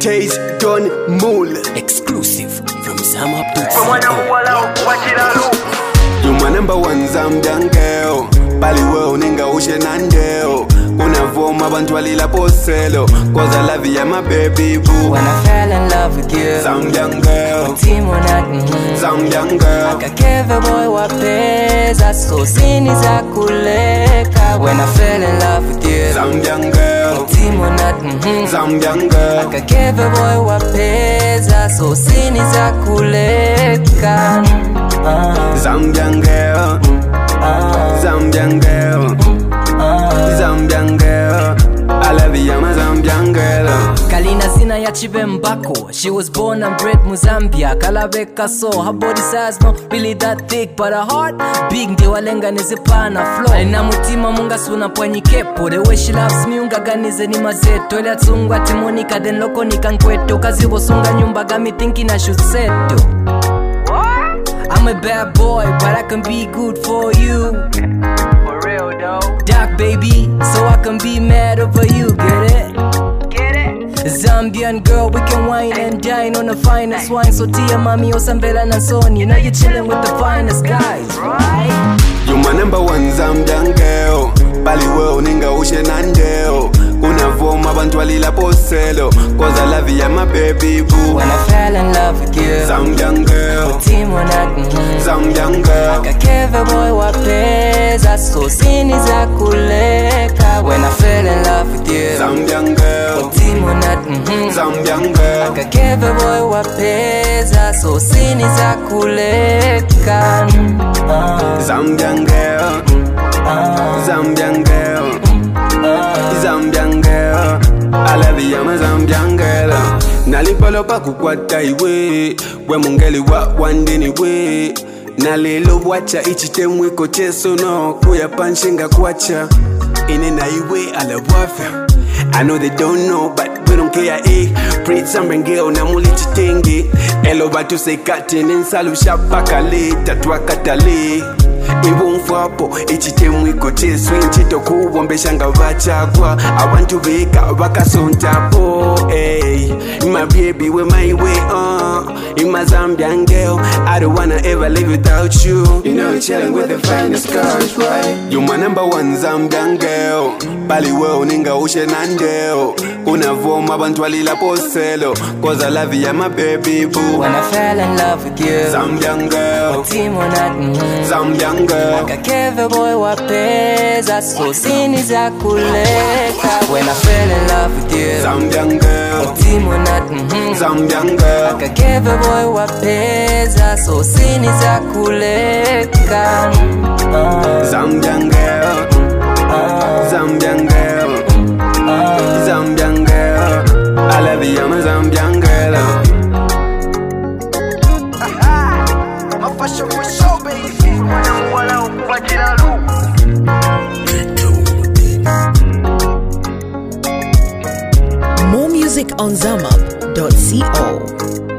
Taste Don Mule. Exclusive from Zama up to You my number one Zambian girl. Bali wewe ninga ushe nandeo. Unavoma bantu walila poselo. Cause I love you my baby boo. When I fell in love with you, Zambian girl. Team on that Zambian girl. Akakeve boy wapeza so sini za kuleka. When I fell in love with you, Zambian girl. Team on that Zambian girl. Akakeve boy wapeza so sini za kuleka. Zambian girl. Zambian girl. Zambian girl. I love you, I'm a Zambian girl. Kalina zina ya Chibembako. She was born and bred Mozambia. Kalabeka so her body size not really that thick, but her heart big. Ndewalenga nezipana flow. Alina mutima munga suna pwanyi kepo. The way she loves me unga ganize ni mazeto. Ile tsungwa timonika den loko nika nkweto. Kazibo sunga nyumba gami thinking I should settle. I'm a bad boy, but I can be good for you. For real though. Dark baby, so I can be mad over you, get it? Get it? Zambian girl, we can wine and dine on the finest wine. So tia mami osambela na soni. Now you're chilling with the finest guys, right? You my number one Zambian girl. Bali wewe ninga ushe nandeo. Unavoma bantu walila poselo. Cause I love you my baby boo. When I fell in love with you, Zambian girl. Team on that Zambian girl. Kakeve boy wapeza so sini za kuleka. When I fell in love with you, Zambian girl. Team on that Zambian girl. Kakeve boy wapeza so sini za kuleka. Zambian girl. Zambian girl. Zambian girl. I love you, I'm a Zambian girl. Nalipalopa kukwata iwe. We mungeli wa wandini we. Nalelo wacha ichitemwe kocheso no. Kuya panshinga kwacha. Ine na iwe alabwafa. I know they don't know, but we don't care, eh. Pretty Zambian girl, na muli chitenge. Elo batu se katin insalu shapakale. Tatwa katale. Ibu mfapo, ichitemwe koche swing chito kuwombeshanga vachakwa. I want to wake up, wakasontapo, eh. My baby, with my way, in my Zambian girl, I don't wanna ever live without you. You know you're chilling with the finest girls, right? You my number one Zambian girl. Bali wewe ninga ushe nandeo. Unavoma bantu walila poselo. Cause I love you, my baby boo. When I fell in love with you, Zambian girl. Team on that Zambian girl. Kakeve boy wapeza so sini za kuleka. When I fell in love with you, Zambian girl. Team on that Zambian girl. Kakeve boy wapeza so sini za kuleka. Zambian girl. Zambian girl. Zambian girl. I love you, I'm a Zambian girl. My fashion for show, baby. More music on Zamap.co.